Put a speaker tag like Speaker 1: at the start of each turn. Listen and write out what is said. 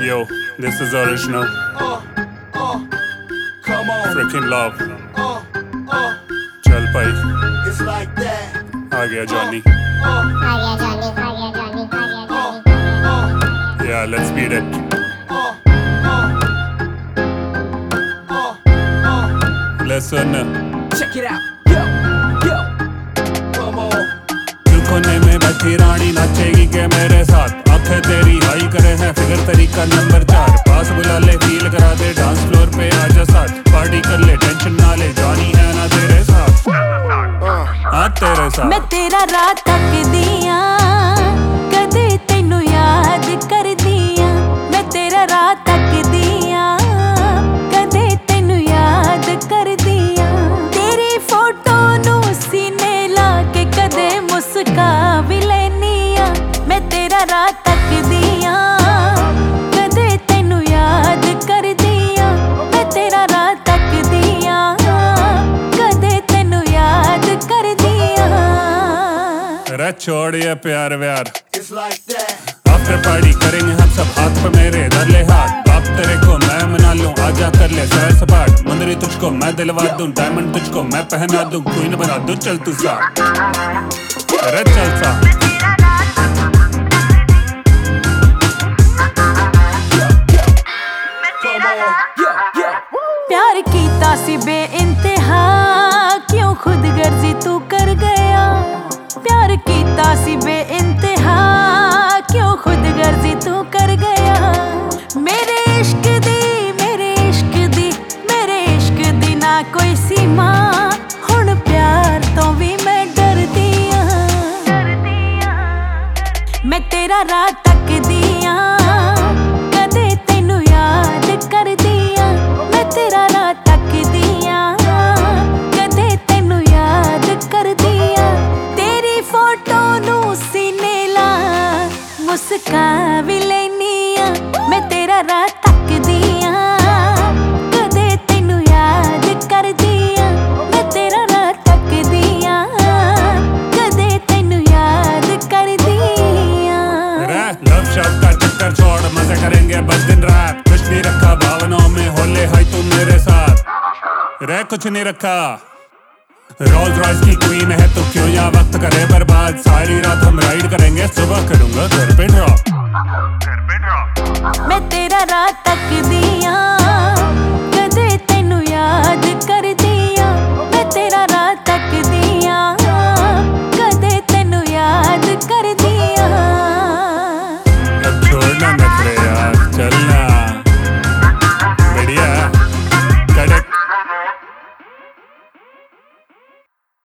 Speaker 1: Yo, this is original.
Speaker 2: Come on.
Speaker 1: Freaking love. चल भाई
Speaker 2: It's like that.
Speaker 1: आ गया Johnny. Yeah, let's beat it. Listen.
Speaker 2: Check it out. Yo. Come on.
Speaker 1: दिल कोने में बैठी रानी नाचेगी के मेरे साथ. आंखें तेरी हाई करे हैं फिगर तरीका नंबर 4. पास बुला ले फील करा दे डांस फ्लोर पे आजा साथ. पार्टी कर ले टेंशन ना ले जॉनी है ना तेरे साथ. हाँ तेरे साथ.
Speaker 3: मैं तेरा रात तक दिया कदे तेनू याद कर दिया. मैं तेरा रात तक दिया कदे तेनू याद कर दिया. तेरी फोटो नू सीने ला के कदे मुस्का भी लेनिया. मैं तेरा रात तक दिया कदे तेनू याद कर दिया. मैं तेरा रात तक दिया कदे तेनू याद कर दिया.
Speaker 1: अरे छोड़ ये प्यार व्यार.
Speaker 2: It's like that.
Speaker 1: After party करेंगे हम सब हाथ पे मेरे धर ले हाथ. बाप तेरे को मैं मना लूं आजा कर ले सैर सपाट. मुंदरी तुझको मैं दिलवा दूं डायमंड तुझको मैं पहना दूं. क्वीन बना दूं चल तू सा. अरे चल सा.
Speaker 2: Come on. Yo.
Speaker 3: प्यार कीता सी बेइंतहा क्यों खुद गर्जी तू कर गया. प्यार कीता सी बेइंतहा क्यों खुद गर्जी तू कर गया. मेरे इश्क दी मेरे इश्क दी मेरे इश्क दी ना कोई सीमा. हुण प्यार तो भी मैं डर दिया. मैं तेरा रात तक दिया कदे तेनू याद कर दिया. मैं तेरा रात तक दिया कदे तेनू याद कर दिया. तेरी फोटो नू सीने ला मुस्का भी लेनिया. मैं तेरा रात तक दिया कदे तेनू याद कर दिया. मैं तेरा रात तक दिया कदे तेनू याद कर दिया.
Speaker 1: लव शब्द का चक्कर छोड़ मजे करेंगे बस दिन रात. कुछ नहीं रखा भावनाओं में होले हाय तुम मेरे साथ. रह कुछ नहीं रखा. रोल्स रॉयस की क्वीन है तो क्यों यहाँ वक्त करे बर्बाद. सारी रात हम राइड करेंगे सुबह करूंगा घर पे ड्रॉप.
Speaker 3: मैं तेरा रात तक दिया